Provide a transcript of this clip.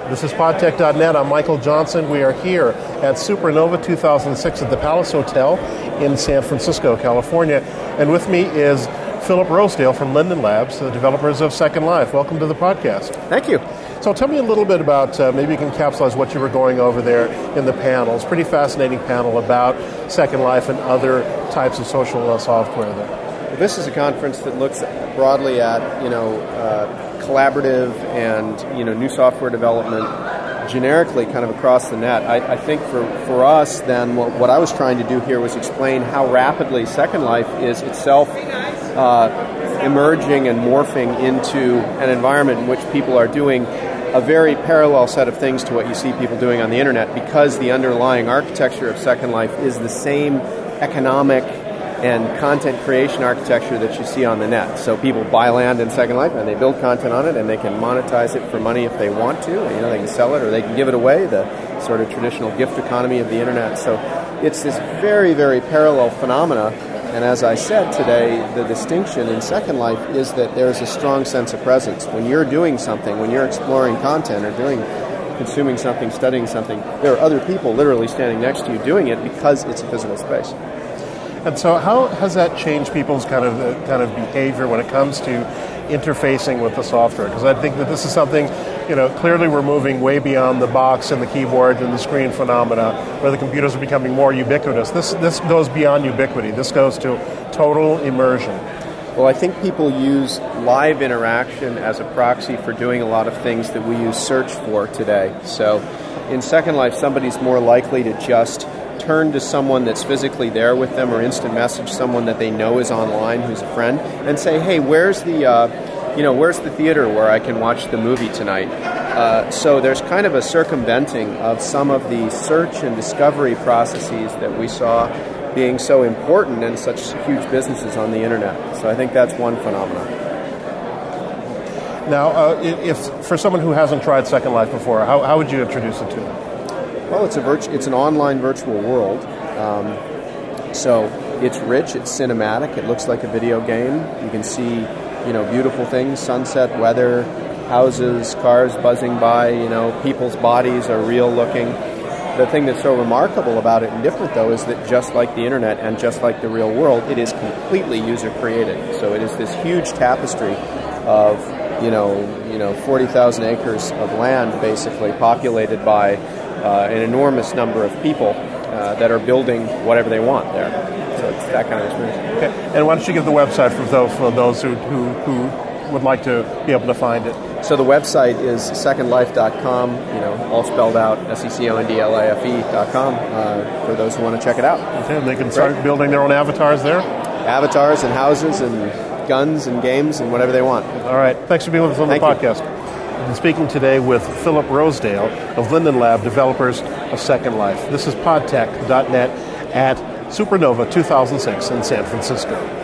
This is podtech.net. I'm Michael Johnson. We are here at Supernova 2006 at the Palace Hotel in San Francisco, California. And with me is Philip Rosedale from Linden Labs, the developers of Second Life. Welcome to the podcast. Thank you. So tell me a little bit about, maybe you can capsulize what you were going over there in the panel. It's a pretty fascinating panel about Second Life and other types of social software there. This is a conference that looks broadly at, collaborative and, new software development generically kind of across the net. I think for us then, what I was trying to do here was explain how rapidly Second Life is itself emerging and morphing into an environment in which people are doing a very parallel set of things to what you see people doing on the internet, because the underlying architecture of Second Life is the same economic and content creation architecture that you see on the net. So people buy land in Second Life and they build content on it, and they can monetize it for money if they want to. They can sell it or they can give it away, the sort of traditional gift economy of the internet. So it's this very, very parallel phenomena. And as I said today, the distinction in Second Life is that there's a strong sense of presence. When you're doing something, when you're exploring content or consuming something, studying something, there are other people literally standing next to you doing it because it's a physical space. And so how has that changed people's kind of behavior when it comes to interfacing with the software? Because I think that this is something, clearly we're moving way beyond the box and the keyboard and the screen phenomena, where the computers are becoming more ubiquitous. This goes beyond ubiquity. This goes to total immersion. Well, I think people use live interaction as a proxy for doing a lot of things that we use search for today. So in Second Life, somebody's more likely to just turn to someone that's physically there with them, or instant message someone that they know is online who's a friend, and say, hey, where's the theater where I can watch the movie tonight? So there's kind of a circumventing of some of the search and discovery processes that we saw being so important and such huge businesses on the internet. So I think that's one phenomenon. Now, if for someone who hasn't tried Second Life before, how would you introduce it to them? Well, it's an online virtual world. So it's rich, it's cinematic, it looks like a video game. You can see, beautiful things, sunset, weather, houses, cars buzzing by, people's bodies are real looking. The thing that's so remarkable about it and different, though, is that just like the internet and just like the real world, it is completely user-created. So it is this huge tapestry of, 40,000 acres of land, basically, populated by an enormous number of people that are building whatever they want there. So it's that kind of experience. Okay. And why don't you give the website for those who would like to be able to find it? So the website is secondlife.com, all spelled out, secondlife.com, for those who want to check it out. Okay, and they can start building their own avatars there? Avatars and houses and guns and games and whatever they want. All right. Thanks for being with us on the podcast. I'm speaking today with Philip Rosedale of Linden Lab, developers of Second Life. This is podtech.net at Supernova 2006 in San Francisco.